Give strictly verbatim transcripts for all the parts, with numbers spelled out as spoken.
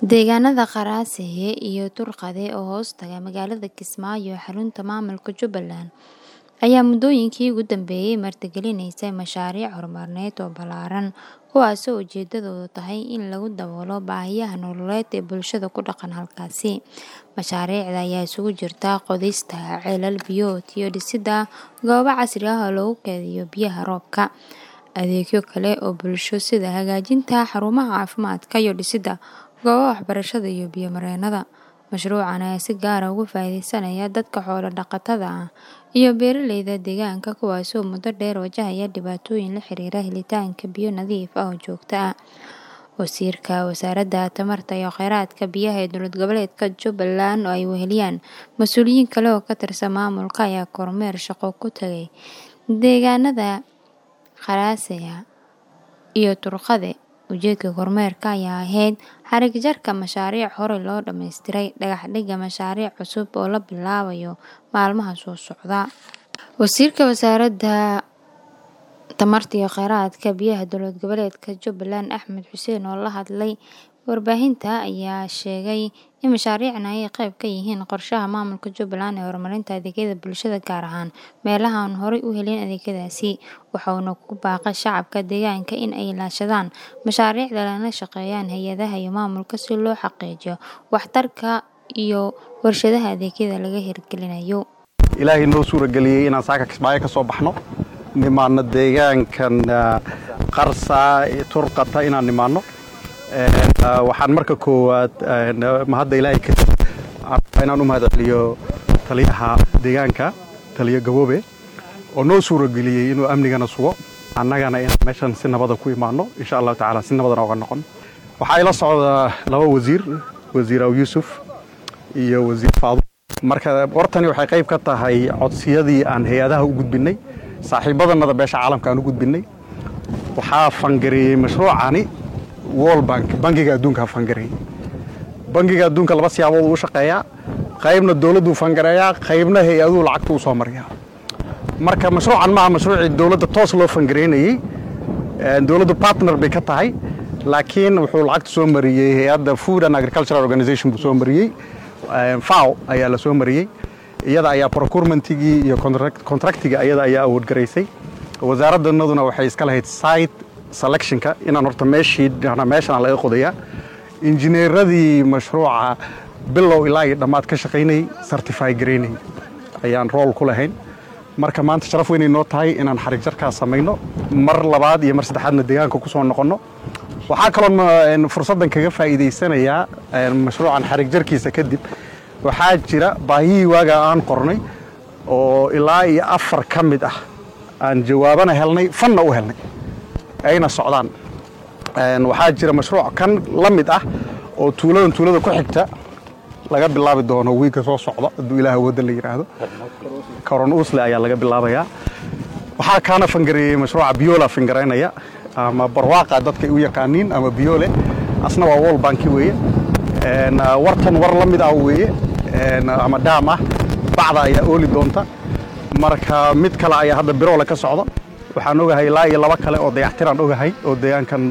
Deegaanada Qaraaseye iyo Turqade oo hoos taga magaalada Kismaayo xarunta maamulka Jubbaland ayaa muddooyinkii ugu dambeeyay martigelinaysa mashaariic horumarineed oo ballaaran kuwaas oo ujeedadoodu tahay in lagu daboolo baahiyaha nololeed ee bulshada ku dhaqan halkaasi. Mashaariicda ayaa isugu jirta qodista ceelal biyood iyo dhisidda goobo casri ah oo lagu kaydiyo biyaha roobka. Adeegyo kale oo bulsho sida hagaajinta xarumaha caafimaadka iyo dhisidda goobaha waxbarashada iyo biyo-mareennada. Mashruucan ayaa si gaar ah uga faa'iideysanaya dadka xoolo dhaqatada ah iyo beeraleyda deegaanka kuwaas oo muddo dheer wajahaya dhibaatooyin la xiriira helitaanka biyo nadiif ah oo joogto ah. Wasiirka Wasaaradda Tamarta iyo Kheyraadka Biyaha ee Dowlad Goboleedka Jubbaland oo ay weheliyaan mas'uuliyiin kale oo ka tirsan maamulka ayaa kormeer shaqo ku tagay deegaanada Qaraaseye iyo Turqade. Ujeedka kormeerka ayaa ahayd xarig jarka mashaariic hore loo dhammaystiray, dhagax dhigga mashaariic cusub oo la bilaabayo maalmaha soo socda. Wasiirka Wasaaradda Tamarta iyo Kheyraadka Biyaha Dowlad Goboleedka Jubbaland Axmed Xuseen oo la hadlay warbaahinta ayaa sheegay in mashaariicdan ay qayb ka yihiin qorshaha maamulka Jubbaland ee horumarinta adeegyada bulshada gaar ahaan meelaha aan horey u helin adeegyadaasi. Waxa uuna ku baaqay shacabka deegaanka in ay ilaashadaan mashaariicda lana shaqeeyaan hay'adaha iyo maamulka si loo xaqiijiyo waxtarka iyo warshadaha adeegyada laga hirgelinayo. Ilaahay noo suurageliyay inaan saaka Kismaayo ka soo baxno nimaana deegaankan Qarsa Turqata inaan nimaano waxaan marka koowaad ma hadda Ilaahay ka inaan u mahadceliyo taliyaha deegaanka taliya Gaboobe oo noo suurageliyay inuu amnigana sugo annagana in meeshan si nabad ah ku imaano insha Allah taala si nabad ah uga noqon. Waxa ila socda laba wasiir wasiir Yuusuf iyo wasiir Faado marka wartani waxay qayb ka tahay codsiyadii aan hay'adaha u gudbinay saaxiibadana beesha caalamka aan u gudbinay. Waxa fangareeyay mashruucani World Bank bangiga adduunka fangareeyay. Bangiga adduunka laba siyaabood u shaqeeyaa qaybna dawladdu fangareeyaa qaybna hay'aduhu lacagtu soo mariyaa. Marka mashruucan ma mashruuci dawladda toos loo fangareeyay dawladdu partner bay ka tahay laakiin wuxuu lacagtu soo mariyay hay'adda Food and Agricultural Organization buu soo mariyay F A O ayaa la soo mariyay iyada ayaa procurement-igi iyo contract-iga ayada ayaa awood gareysay. Wasaaraddanaduna waxay iska lahayd site selection-ka inaan horta meeshii meeshan laga qodayaa injineeradii mashruuca bilow ilaa iyo dhamaad ka shaqeynay certify gareynay ayaan role ku lahayn. Marka maanta sharaf weyn inoo tahay inaan xarig jarka sameeyno mar labaad iyo mar saddexaadna deegaanka ku soo noqono. Waxa kaloo fursadan kaga faa'iideysanayaa mashruucan xarig jarkiisa kadib waxaa jira baahi waaga aan qornay oo ilaa iyo afar ka mid ah aan jawaabana helnay fanna u helnay ayna socdaan. Waxaa jira mashruuc kan la mid ah oo tuulada tuulada ku xigta laga bilaabi doono wiiga soo socda hadduu Ilaahay wada la yiraahdo Karon Usle ayaa laga bilaabayaa. Waxaa kaana fangareeyay mashruuca Biola fangareynaya ama barwaaqa dadka u yaqaaniin ama Biole asna waa World Bank weeye wartan war la mid ah weeye ama daam ah bacda ayaa ooli doonta. Marka mid kale ayaa hadda Biroole ka socda. Waxaan ogahay ilaa iyo laba kale oo dayactiraan ogahay oo deegaankan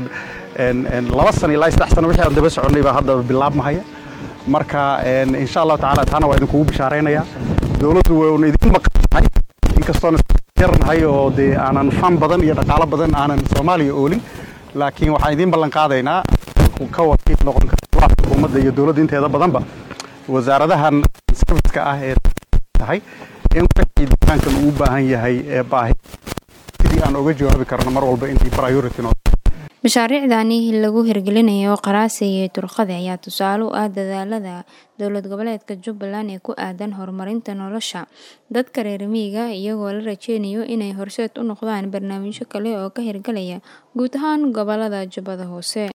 laba sano ilaa saddex sano wixii aan daba soconay baa hadda bilaabmahaya. Marka insha Allah taala taana waa idinku bishaareynaya dawladdu way idin maqnahay inkastoo yarnahay oo de aanan fan badan iyo dhaqaale badan aanan Soomaaliya oolin laakiin waxaan idin ballan qaadaynaa ka wakiil noqon kara xukuumadda iyo dawladda inteeda badanba wasaaradahan service-ka ah ee tahay in wixii deegaankan uu baahan yahay ee baahi sidii aan uga jawaabi karno mar walba intii priority noo. Mashaariicdani lagu hirgelinayo Qaraaseye iyo Turqade ayaa tusaale u ah dadaalada Dowlad Goboleedka Jubbaland ee ku aadan horumarinta nolosha dadka reer miyiga iyagoo la rajeynayo inay horseed u noqdaan barnaamijyo kale oo ka hirgalaya guud ahaan gobolada Jubbada Hoose.